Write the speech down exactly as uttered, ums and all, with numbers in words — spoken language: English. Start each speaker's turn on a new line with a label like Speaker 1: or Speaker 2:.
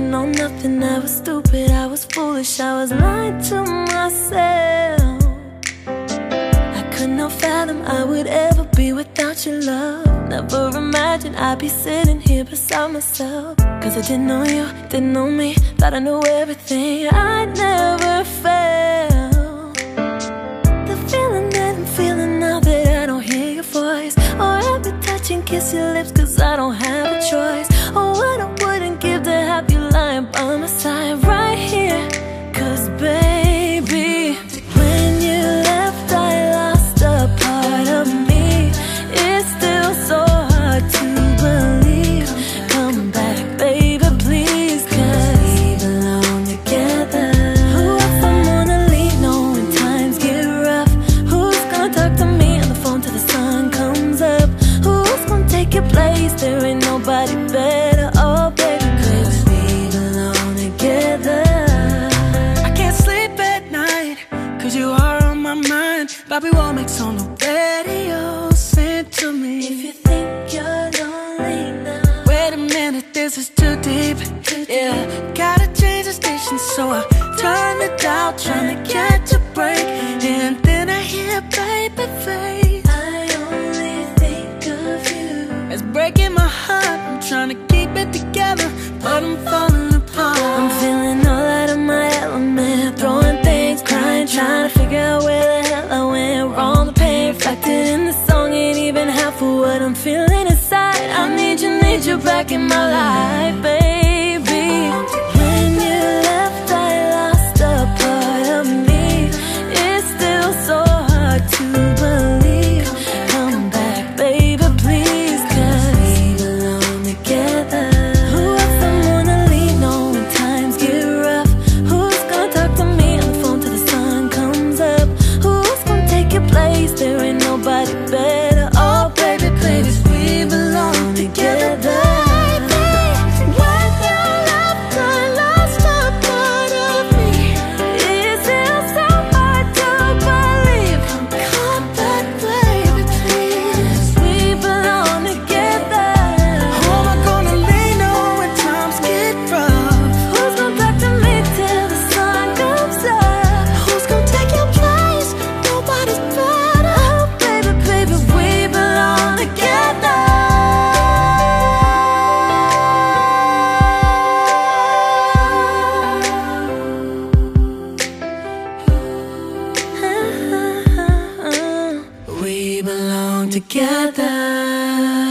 Speaker 1: didn't know nothing, I was stupid, I was foolish, I was lying to myself. I could not fathom I would ever be without your love. Never imagined I'd be sitting here beside myself. Cause I didn't know you, didn't know me, thought I knew everything. I never felt the feeling that I'm feeling now that I don't hear your voice, or every touch and kiss your lips, cause I don't have a choice. Oh, what I wouldn't give to have you lying by my side right here. Cause baby, when you left I lost a part of me. It's still so hard to believe. Come back, baby, please, cause we belong together. Who if I'm gonna leave, know when times get rough? Who's gonna talk to me on the phone till the sun comes up? Who's gonna take your place? There ain't nobody better. Oh baby, cause we belong together.
Speaker 2: I can't sleep at night, cause you are on my mind. Bobby Womack's on the radio, sent to me.
Speaker 1: If you think you're lonely now,
Speaker 2: Wait a minute, this is too deep. Yeah, gotta change the station, so I turn the dial, trying to catch a break. And then I hear baby face.
Speaker 1: I only think of you.
Speaker 2: It's breaking my heart, I'm trying to keep it together, but I'm falling apart.
Speaker 1: I'm feeling all out of my element, throwing things, crying, trying to figure out where the hell I went wrong. The pain reflected in the song ain't even half of what I'm feeling inside. I need you, need you back in my life, baby. When you left I lost a part of me. It's still so hard to believe. Come back, baby, please, cause we belong together. Who if I'm gonna leave, know when times get rough? Who's gonna talk to me on the phone till the sun comes up? Who's gonna take your place? There ain't nobody better. Oh baby, baby, we belong together. We belong together.